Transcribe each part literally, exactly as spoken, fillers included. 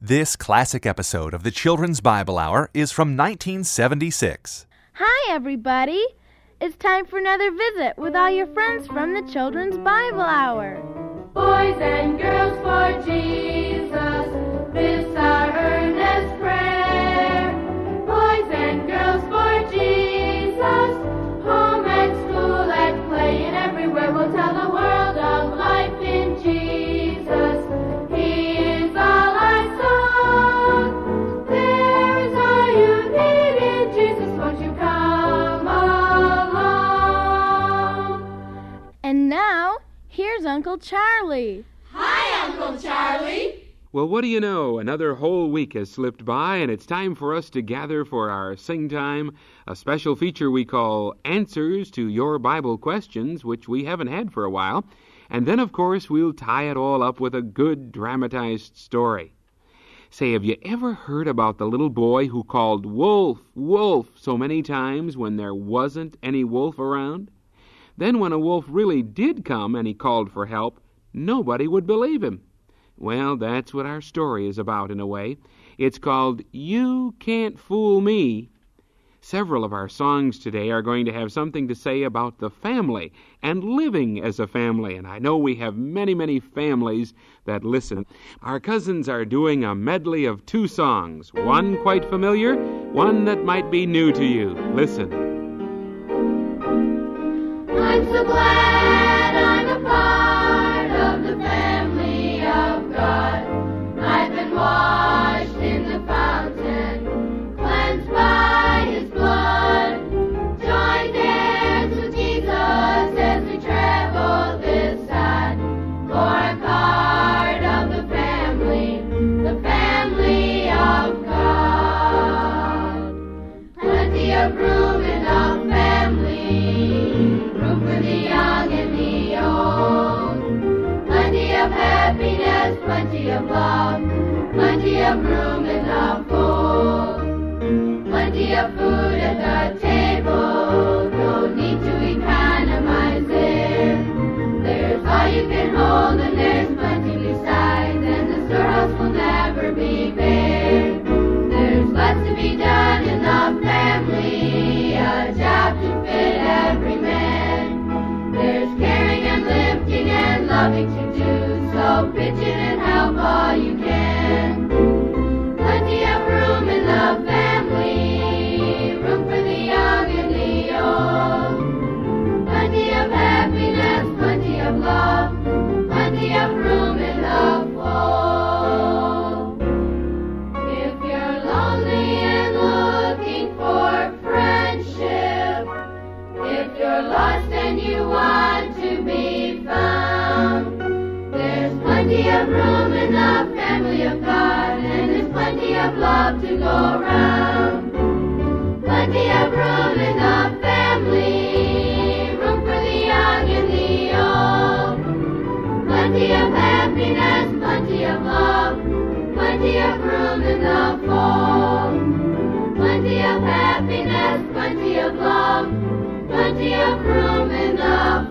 This classic episode of the Children's Bible Hour is from nineteen seventy-six. Hi, everybody. It's time for another visit with all your friends from the Children's Bible Hour. Boys and girls for Jesus, this our earnest prayer. Boys and girls for Jesus, home and school and play and everywhere we'll tell the world of life in Jesus. He is all our song. There is all you need in Jesus. Won't you come along? And now, here's Uncle Charlie. Hi, Uncle Charlie. Well, what do you know? Another whole week has slipped by, and it's time for us to gather for our Sing Time, a special feature we call Answers to Your Bible Questions, which we haven't had for a while. And then, of course, we'll tie it all up with a good dramatized story. Say, have you ever heard about the little boy who called wolf, wolf so many times when there wasn't any wolf around? Then when a wolf really did come and he called for help, nobody would believe him. Well, that's what our story is about in a way. It's called You Can't Fool Me. Several of our songs today are going to have something to say about the family and living as a family, and I know we have many, many families that listen. Our cousins are doing a medley of two songs, one quite familiar, one that might be new to you. Listen. I'm so glad I'm a part of the family of God. I've been washed in the fountain, cleansed by His blood. Joined hands with Jesus as we travel this side. For I'm part of the family, the family of God. Plenty of room in our family, room for the young and the old. Plenty of happiness, plenty of love, plenty of room in the fold. Plenty of food at the table, no need to economize there. There's all you can hold and there's plenty besides, and the storehouse will never be bare. There's lots to be done in the family, a job to fit every man. There's caring and lifting and loving to do, so pitch in and help all you can. Plenty of room in the family, room for the young and the old. Plenty of happiness, plenty of love, plenty of room in the fold. If you're lonely and looking for friendship, if you're lost and you want to be found, there's plenty of room in the family of God, and there's plenty of love to go around. Plenty of room in the family, room for the young and the old. Plenty of happiness, plenty of love, plenty of room in the fold. Plenty of happiness, plenty of love, plenty of room in the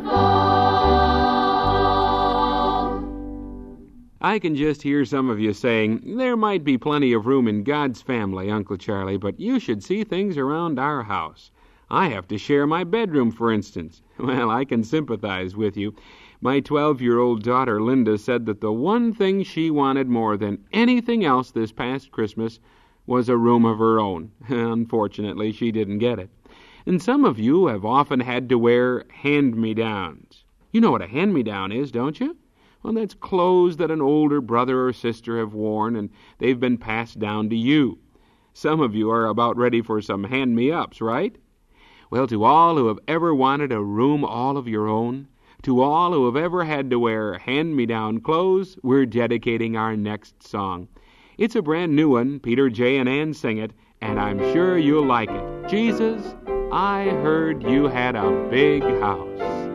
fold. I can just hear some of you saying, there might be plenty of room in God's family, Uncle Charlie, but you should see things around our house. I have to share my bedroom, for instance. Well, I can sympathize with you. My twelve-year-old daughter, Linda, said that the one thing she wanted more than anything else this past Christmas was a room of her own. Unfortunately, she didn't get it. And some of you have often had to wear hand-me-downs. You know what a hand-me-down is, don't you? Well, that's clothes that an older brother or sister have worn, and they've been passed down to you. Some of you are about ready for some hand-me-ups, right? Well, to all who have ever wanted a room all of your own, to all who have ever had to wear hand-me-down clothes, we're dedicating our next song. It's a brand new one. Peter, Jay, and Ann sing it, and I'm sure you'll like it. Jesus, I heard you had a big house.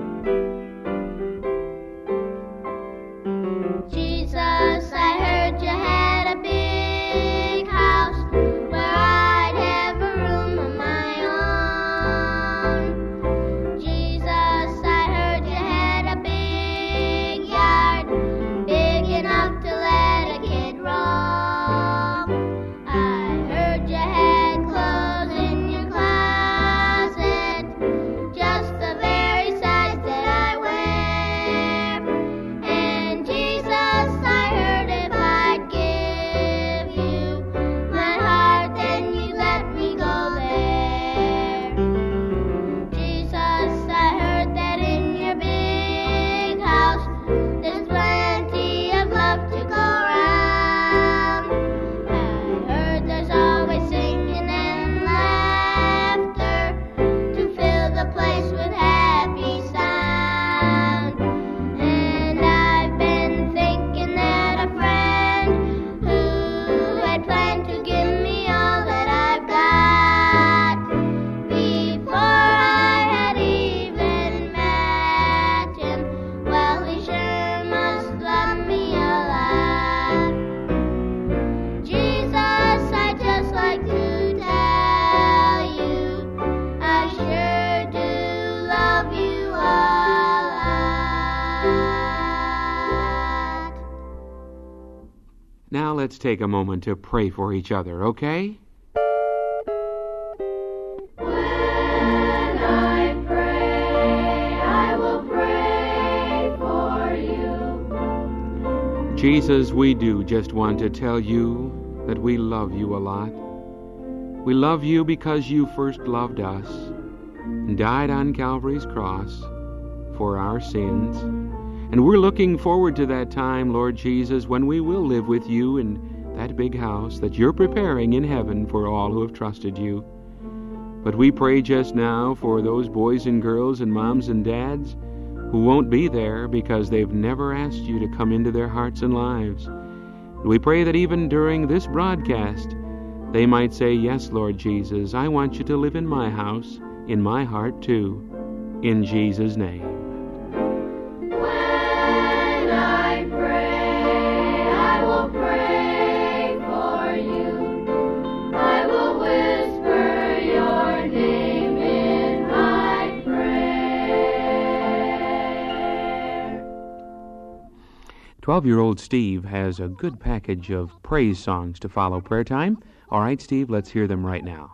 Jesus, I heard you had a big house where I'd have a room of my own. Jesus, I heard you had a big yard, big enough to let a kid roam. let's take a moment to pray for each other, okay? When I pray, I will pray for you. Jesus, we do just want to tell you that we love you a lot. We love you because you first loved us and died on Calvary's cross for our sins. And we're looking forward to that time, Lord Jesus, when we will live with you in that big house that you're preparing in heaven for all who have trusted you. But we pray just now for those boys and girls and moms and dads who won't be there because they've never asked you to come into their hearts and lives. We pray that even during this broadcast, they might say, "Yes, Lord Jesus, I want you to live in my house, in my heart too." In Jesus' name. When I pray, I will pray for you. I will whisper your name in my prayer. Twelve-year-old Steve has a good package of praise songs to follow prayer time. All right, Steve, let's hear them right now.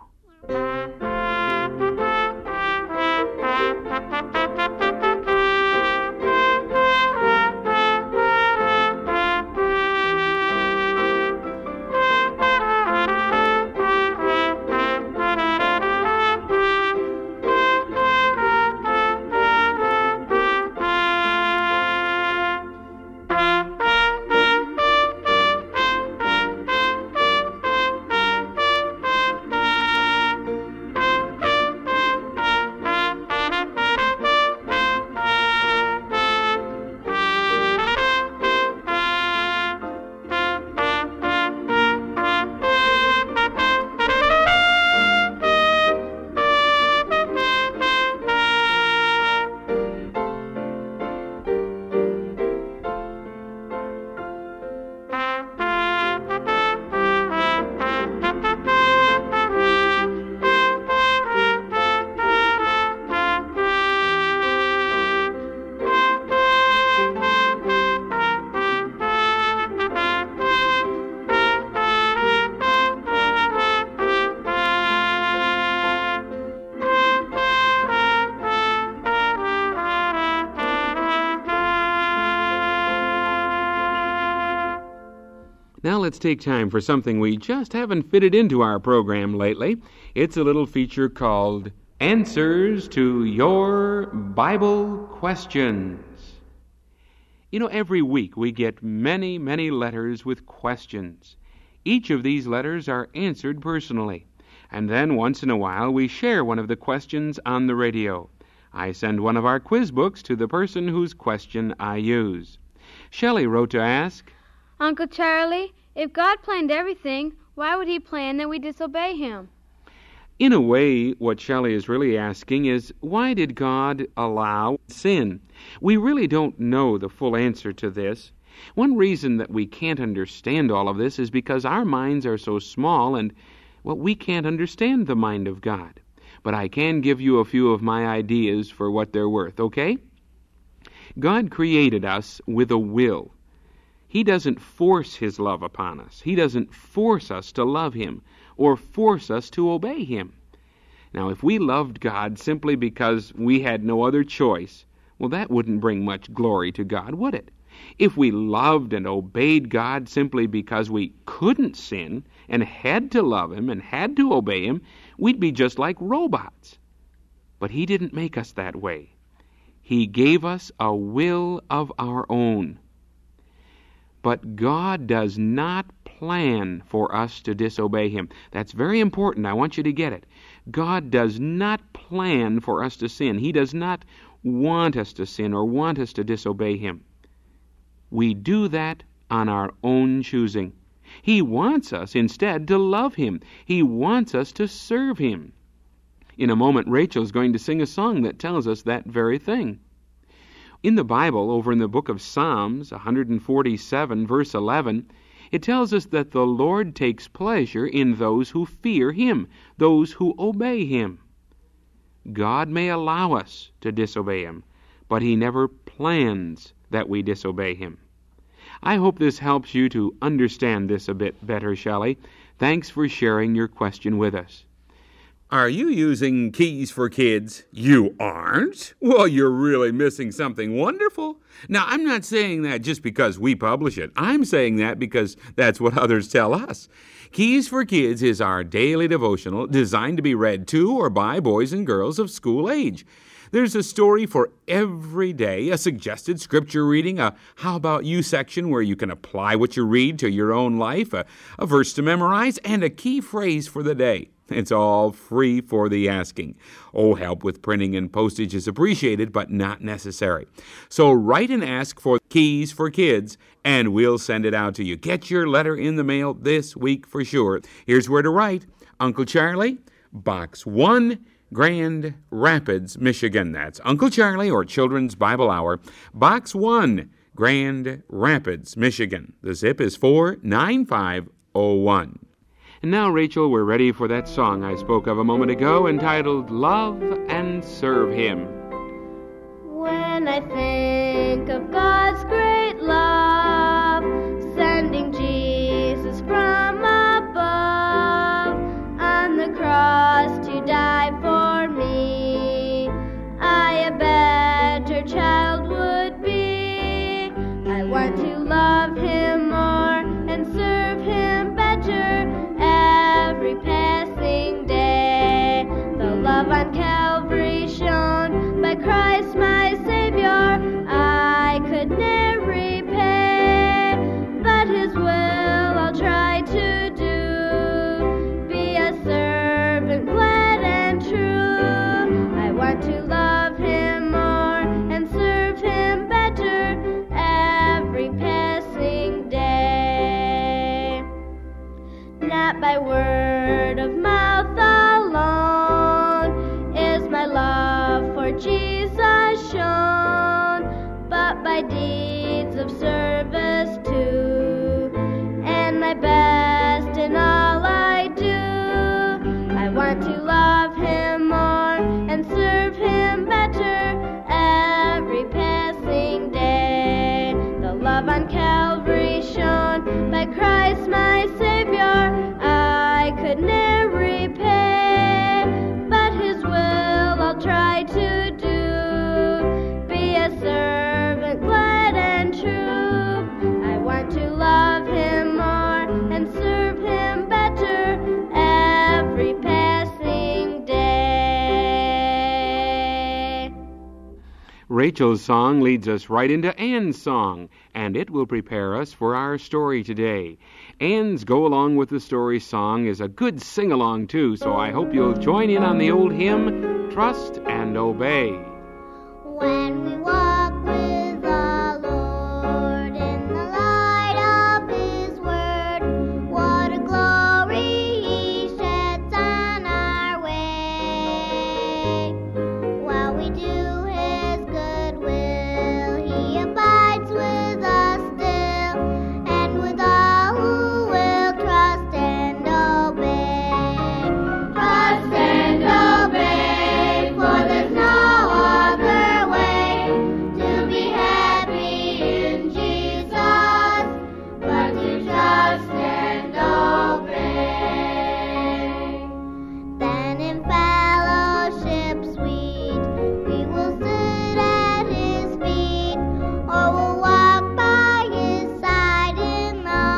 Now let's take time for something we just haven't fitted into our program lately. It's a little feature called Answers to Your Bible Questions. You know, every week we get many, many letters with questions. Each of these letters are answered personally. And then once in a while we share one of the questions on the radio. I send one of our quiz books to the person whose question I use. Shelley wrote to ask, Uncle Charlie, if God planned everything, why would he plan that we disobey him? In a way, what Shelley is really asking is, why did God allow sin? We really don't know the full answer to this. One reason that we can't understand all of this is because our minds are so small and, well, we can't understand the mind of God. But I can give you a few of my ideas for what they're worth, okay? God created us with a will. He doesn't force his love upon us. He doesn't force us to love him or force us to obey him. Now, if we loved God simply because we had no other choice, well, that wouldn't bring much glory to God, would it? If we loved and obeyed God simply because we couldn't sin and had to love him and had to obey him, we'd be just like robots. But he didn't make us that way. He gave us a will of our own. But God does not plan for us to disobey him. That's very important. I want you to get it. God does not plan for us to sin. He does not want us to sin or want us to disobey him. We do that on our own choosing. He wants us instead to love him. He wants us to serve him. In a moment, Rachel's going to sing a song that tells us that very thing. In the Bible, over in the book of Psalms, one forty-seven, verse eleven, it tells us that the Lord takes pleasure in those who fear him, those who obey him. God may allow us to disobey him, but he never plans that we disobey him. I hope this helps you to understand this a bit better, Shelley. Thanks for sharing your question with us. Are you using Keys for Kids? You aren't? Well, you're really missing something wonderful. Now, I'm not saying that just because we publish it. I'm saying that because that's what others tell us. Keys for Kids is our daily devotional designed to be read to or by boys and girls of school age. There's a story for every day, a suggested scripture reading, a How About You section where you can apply what you read to your own life, a, a verse to memorize, and a key phrase for the day. It's all free for the asking. Oh, help with printing and postage is appreciated, but not necessary. So write and ask for Keys for Kids, and we'll send it out to you. Get your letter in the mail this week for sure. Here's where to write. Uncle Charlie, Box one, Grand Rapids, Michigan. That's Uncle Charlie or Children's Bible Hour, Box one, Grand Rapids, Michigan. The zip is four nine five oh one. And now, Rachel, we're ready for that song I spoke of a moment ago entitled Love and Serve Him. When I think of God's great love, sending Jesus from above on the cross to die for me, I a better child would be. I want to love Him more and serve Him better every passing day. The love on Calvary shown by Christ my Savior, I could ne'er repay, but His will I'll try to do, be a servant glad and true. I want to love Him more and serve Him better every passing day. Not by word of mouth alone is my love for Jesus shown, but by deeds of service too, and my best in all I do. I want to love Him more and serve Him better every passing day. The love on Calvary shown by Christ my Savior, I could ne'er repay, but His will I'll try to do, be a servant glad and true. I want to love Him more and serve Him better every passing day. Rachel's song leads us right into Ann's song, and it will prepare us for our story today. Ann's Go Along with the Story song is a good sing-along, too, so I hope you'll join in on the old hymn, Trust and Obey. When we walk with the Lord in the light of His word, what a glory He sheds on our way. While we do His good will, He abides with us still, and with all who will trust and obey. Trust and obey, for there's no other way to be happy in Jesus, but to trust and obey. Then in fellowship sweet, we will sit at His feet, or we'll walk by His side in the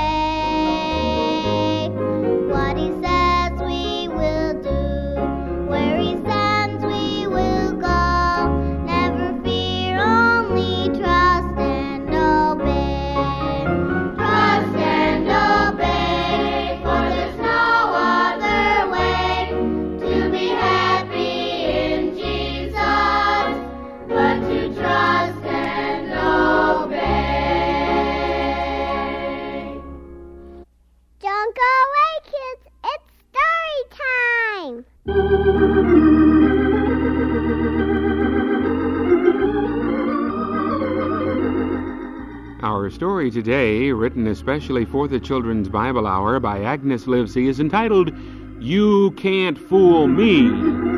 way. What He says we will do, where He sends we will go. Never fear, only trust and obey. Trust and obey, for there's no other way to be happy in Jesus, but to trust and obey. Don't go away, kids. It's story time. Our story today, written especially for the Children's Bible Hour by Agnes Livesey, is entitled, You Can't Fool Me.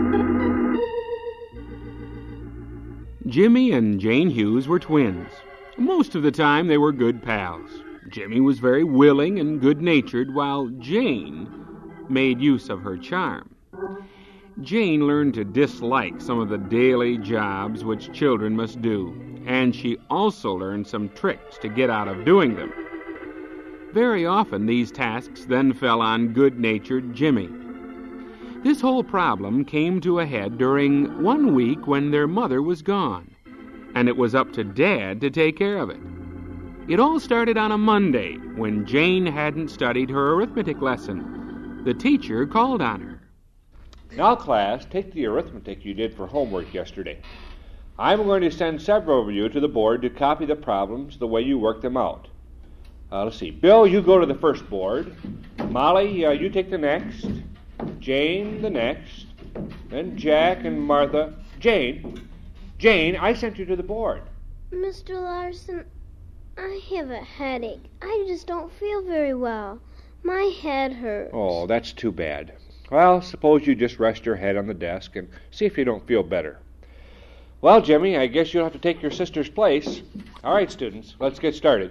Jimmy and Jane Hughes were twins. Most of the time they were good pals. Jimmy was very willing and good-natured, while Jane made use of her charm. Jane learned to dislike some of the daily jobs which children must do, and she also learned some tricks to get out of doing them. Very often these tasks then fell on good-natured Jimmy. This whole problem came to a head during one week when their mother was gone, and it was up to Dad to take care of it. It all started on a Monday when Jane hadn't studied her arithmetic lesson. The teacher called on her. Now, class, take the arithmetic you did for homework yesterday. I'm going to send several of you to the board to copy the problems the way you worked them out. Uh, let's see. Bill, you go to the first board. Molly, uh, you take the next. Jane, the next. Then Jack and Martha. Jane, Jane, I sent you to the board. Mister Larson, I have a headache. I just don't feel very well. My head hurts. Oh, that's too bad. Well, suppose you just rest your head on the desk and see if you don't feel better. Well, Jimmy, I guess you'll have to take your sister's place. All right, students, let's get started.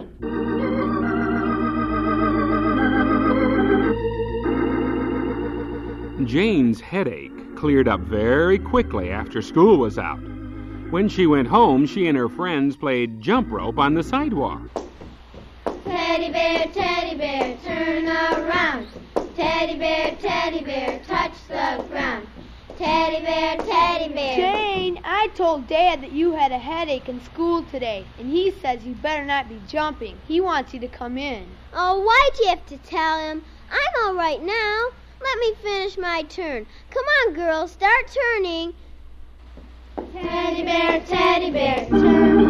Jane's headache cleared up very quickly after school was out. When she went home, she and her friends played jump rope on the sidewalk. Teddy bear, teddy bear, turn around. Teddy bear, teddy bear, touch the ground. Teddy bear, teddy bear. Jane, I told Dad that you had a headache in school today, and he says you better not be jumping. He wants you to come in. Oh, why'd you have to tell him? I'm all right now. Let me finish my turn. Come on, girls, start turning. Teddy bear, teddy bear, turn.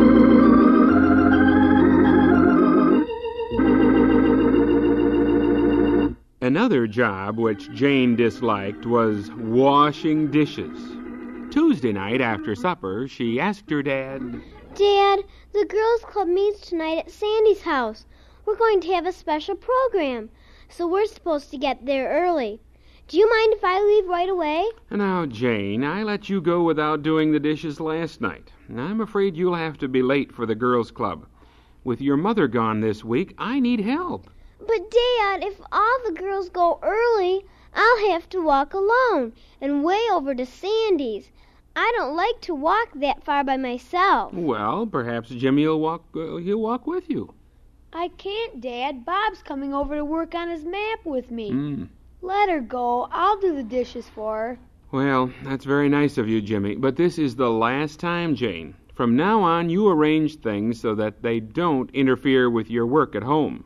Another job which Jane disliked was washing dishes. Tuesday night after supper, she asked her dad, Dad, the girls' club meets tonight at Sandy's house. We're going to have a special program, so we're supposed to get there early. Do you mind if I leave right away? Now, Jane, I let you go without doing the dishes last night. I'm afraid you'll have to be late for the girls' club. With your mother gone this week, I need help. But, Dad, if all the girls go early, I'll have to walk alone and way over to Sandy's. I don't like to walk that far by myself. Well, perhaps Jimmy will walk, uh, he'll walk with you. I can't, Dad. Bob's coming over to work on his map with me. Mm. Let her go. I'll do the dishes for her. Well, that's very nice of you, Jimmy, but this is the last time, Jane. From now on, you arrange things so that they don't interfere with your work at home.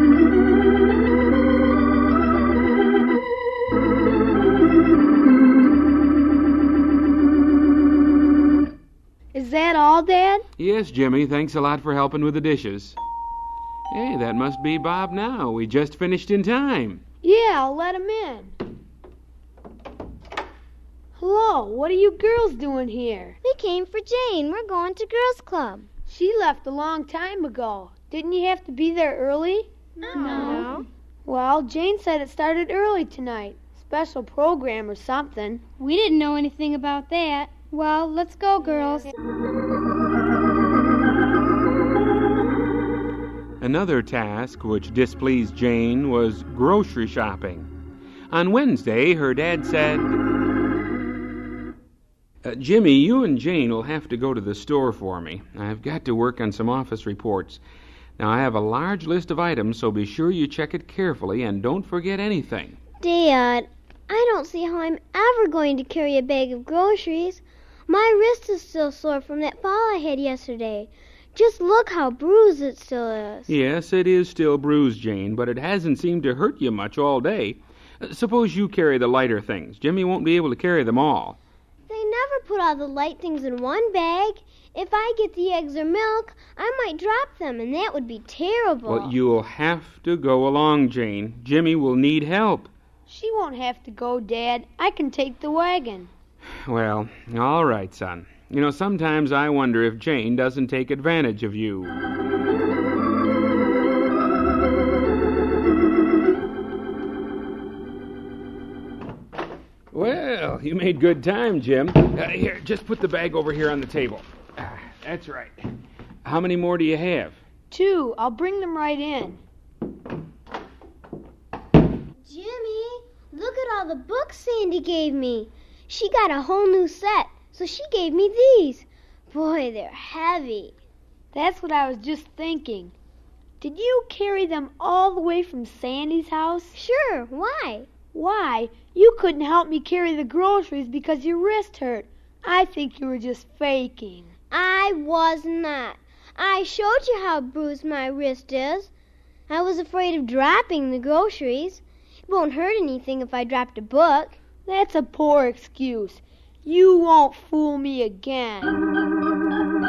Is that all, Dad? Yes, Jimmy, thanks a lot for helping with the dishes. Hey, that must be Bob now. We just finished in time. Yeah, I'll let him in. Hello, what are you girls doing here? We came for Jane. We're going to girls' club. She left a long time ago. Didn't you have to be there early? No. Well, Jane said it started early tonight. Special program or something. We didn't know anything about that. Well, let's go, girls. Another task which displeased Jane was grocery shopping. On Wednesday, her dad said, uh, Jimmy, you and Jane will have to go to the store for me. I've got to work on some office reports. Now, I have a large list of items, so be sure you check it carefully and don't forget anything. Dad, I don't see how I'm ever going to carry a bag of groceries. My wrist is still sore from that fall I had yesterday. Just look how bruised it still is. Yes, it is still bruised, Jane, but it hasn't seemed to hurt you much all day. Uh, suppose you carry the lighter things. Jimmy won't be able to carry them all. They never put all the light things in one bag. If I get the eggs or milk, I might drop them, and that would be terrible. Well, you'll have to go along, Jane. Jimmy will need help. She won't have to go, Dad. I can take the wagon. Well, all right, son. You know, sometimes I wonder if Jane doesn't take advantage of you. Well, you made good time, Jim. Uh, here, just put the bag over here on the table. Uh, that's right. Uh, How many more do you have? Two. I'll bring them right in. Jimmy, look at all the books Sandy gave me. She got a whole new set, so she gave me these. Boy, they're heavy. That's what I was just thinking. Did you carry them all the way from Sandy's house? Sure, why? Why? You couldn't help me carry the groceries because your wrist hurt. I think you were just faking. I was not. I showed you how bruised my wrist is. I was afraid of dropping the groceries. It won't hurt anything if I dropped a book. That's a poor excuse. You won't fool me again.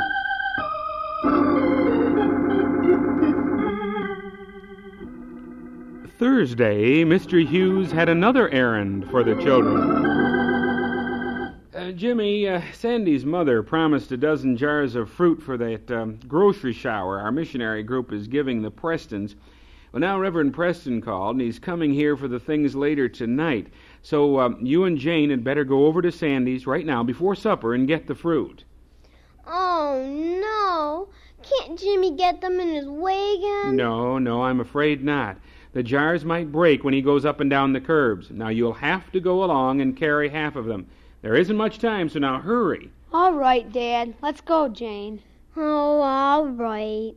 Thursday, Mister Hughes had another errand for the children. Uh, Jimmy, uh, Sandy's mother promised a dozen jars of fruit for that um, grocery shower our missionary group is giving the Prestons. Well, now Reverend Preston called, and he's coming here for the things later tonight. So um, you and Jane had better go over to Sandy's right now before supper and get the fruit. Oh, no. Can't Jimmy get them in his wagon? No, no, I'm afraid not. The jars might break when he goes up and down the curbs. Now, you'll have to go along and carry half of them. There isn't much time, so now hurry. All right, Dad. Let's go, Jane. Oh, all right.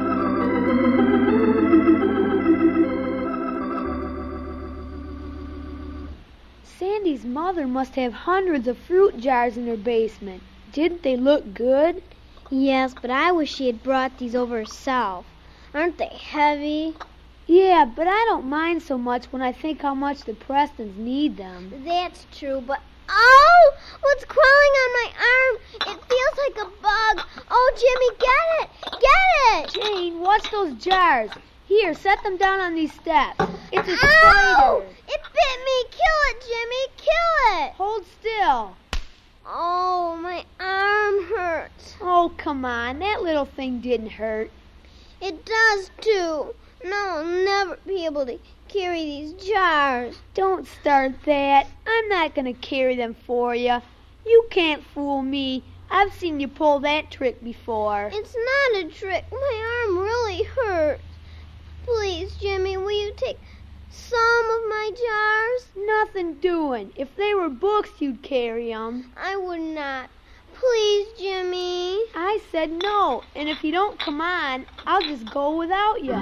Sandy's mother must have hundreds of fruit jars in her basement. Didn't they look good? Yes, but I wish she had brought these over herself. Aren't they heavy? Yeah, but I don't mind so much when I think how much the Prestons need them. That's true, but... Oh! What's crawling on my arm? It feels like a bug. Oh, Jimmy, get it! Get it! Jane, watch those jars. Here, set them down on these steps. It's a Ow! spider. It bit me! Kill it, Jimmy! Kill it! Hold still. Oh, my arm hurts. Oh, come on. That little thing didn't hurt. It does, too. No, I'll never be able to carry these jars. Don't start that. I'm not going to carry them for you. You can't fool me. I've seen you pull that trick before. It's not a trick. My arm really hurts. Please, Jimmy, will you take some of my jars? Nothing doing. If they were books, you'd carry them. I would not. Please, Jimmy. I said no, and if you don't come on, I'll just go without you.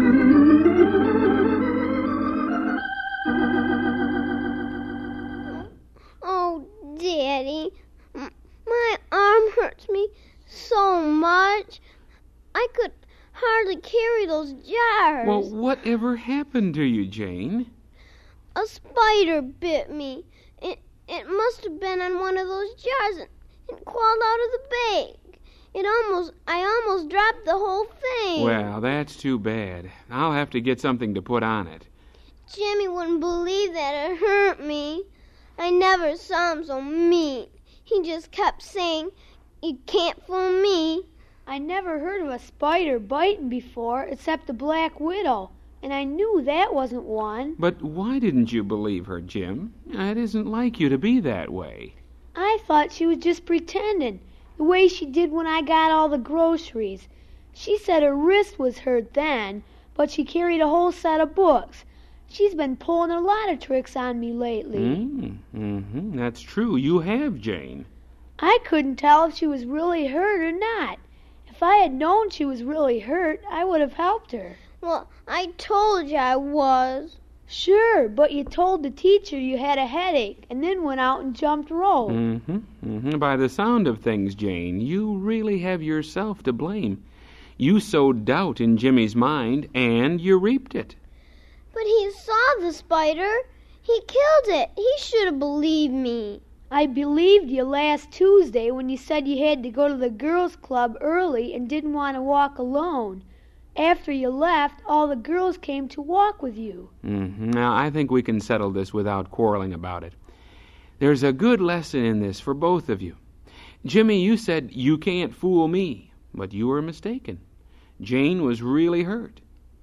Oh, Daddy, my arm hurts me so much. I could hardly carry those jars. Well, whatever happened to you, Jane? A spider bit me. It it must have been on one of those jars and, and crawled out of the bag. It almost, I almost dropped the whole thing. Well, that's too bad. I'll have to get something to put on it. Jimmy wouldn't believe that it hurt me. I never saw him so mean. He just kept saying, "You can't fool me." I never heard of a spider biting before except the black widow, and I knew that wasn't one. But why didn't you believe her, Jim? It isn't like you to be that way. I thought she was just pretending, the way she did when I got all the groceries. She said her wrist was hurt then, but she carried a whole set of books. She's been pulling a lot of tricks on me lately. Mm, mm-hmm. That's true. You have, Jane. I couldn't tell if she was really hurt or not. If I had known she was really hurt, I would have helped her. Well, I told you I was. Sure, but you told the teacher you had a headache and then went out and jumped rope. Mm-hmm. Mm-hmm. By the sound of things, Jane, you really have yourself to blame. You sowed doubt in Jimmy's mind, and you reaped it. But he saw the spider. He killed it. He should have believed me. I believed you last Tuesday when you said you had to go to the girls' club early and didn't want to walk alone. After you left, all the girls came to walk with you. Mm-hmm. Now, I think we can settle this without quarreling about it. There's a good lesson in this for both of you. Jimmy, you said, "You can't fool me," but you were mistaken. Jane was really hurt.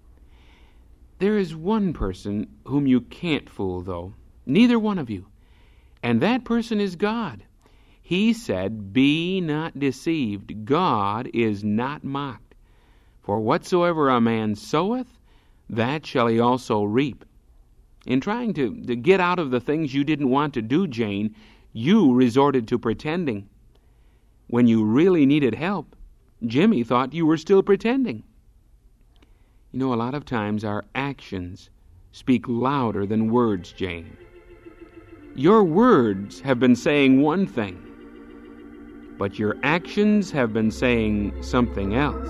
There is one person whom you can't fool, though. Neither one of you. And that person is God. He said, "Be not deceived. God is not mocked. For whatsoever a man soweth, that shall he also reap." In trying to, to get out of the things you didn't want to do, Jane, you resorted to pretending. When you really needed help, Jimmy thought you were still pretending. You know, a lot of times our actions speak louder than words, Jane. Your words have been saying one thing, but your actions have been saying something else.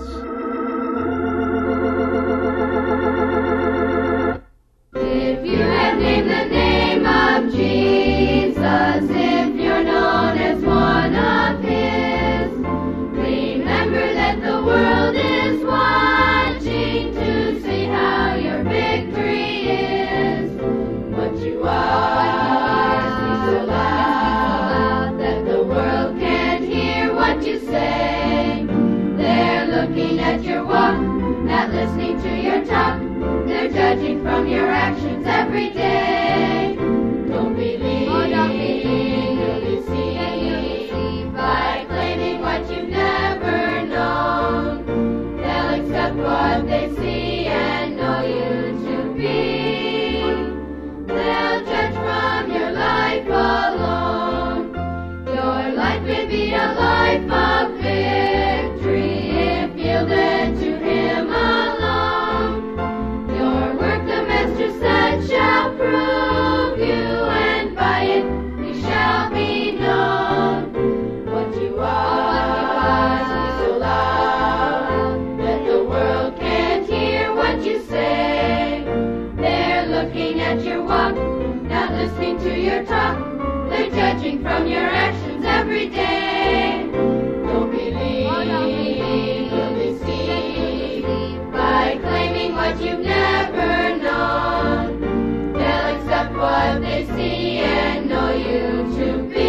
If you have named the name of Jesus, if you're known as one of His, remember that the world is watching to see how your victory is. What you are, speak so loud that the world can't hear what you say. They're looking at your walk, not listening to your talk. They're judging from your actions every day. Don't believe, oh, don't believe you'll be deceived by claiming what you've never known. They'll accept what they see and know you to be. They'll judge from your life alone. Your life may be a life of victory if yielded to Him alone. Your work the Master said shall prove you, and by it you shall be known. What you are, speak so loud that the world can't hear what you say. They're looking at your walk, not listening to your talk. They're judging from your actions every day. Don't believe, oh, don't believe you'll be deceived by claiming what you've never known. They'll accept what they see and know you to be.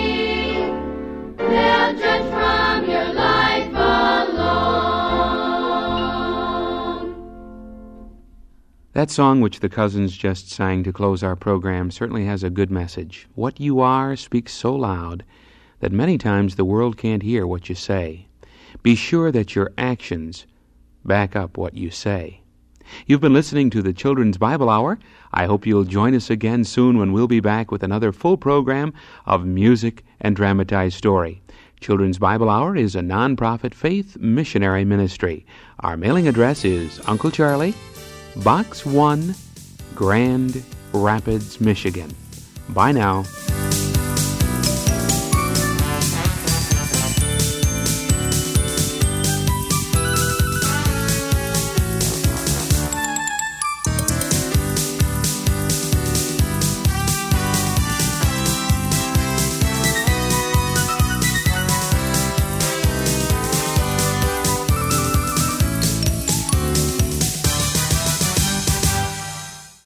They'll judge from your life alone. That song which the cousins just sang to close our program certainly has a good message. What you are speaks so loud that many times the world can't hear what you say. Be sure that your actions back up what you say. You've been listening to the Children's Bible Hour. I hope you'll join us again soon when we'll be back with another full program of music and dramatized story. Children's Bible Hour is a non-profit faith missionary ministry. Our mailing address is Uncle Charlie, Box one, Grand Rapids, Michigan. Bye now.